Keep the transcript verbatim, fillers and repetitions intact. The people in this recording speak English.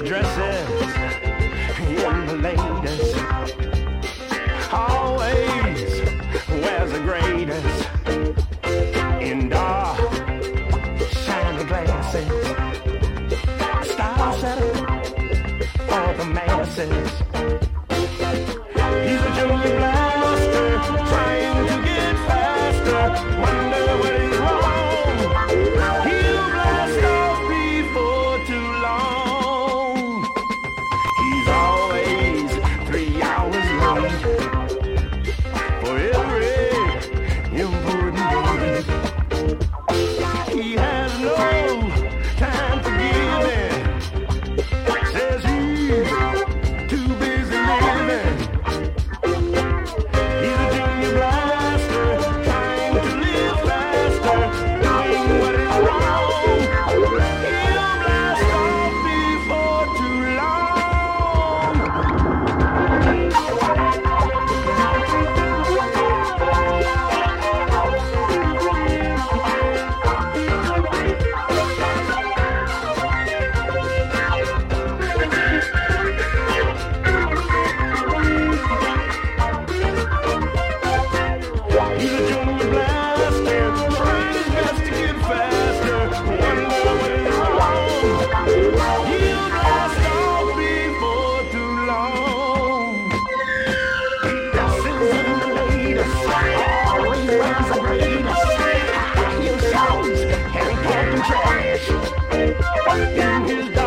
dresses in the latest. Always wears the greatest in dark, shiny glasses. Style setter for the masses. He's a junior blaster, trying to get faster. Wonder what is wrong. He'll blast off before too long. He's always three hours late for every important date. He has no time for giving. Says he's too busy living. He's a junior blaster, trying to live faster, doing what is wrong. He'll blast off before too long. He's a junior blaster, trying his best to get faster. Wonder what is wrong. He'll blast off before too long. He dresses in the latest, always wears the greatest. High heel shoes and he can't do trash. In his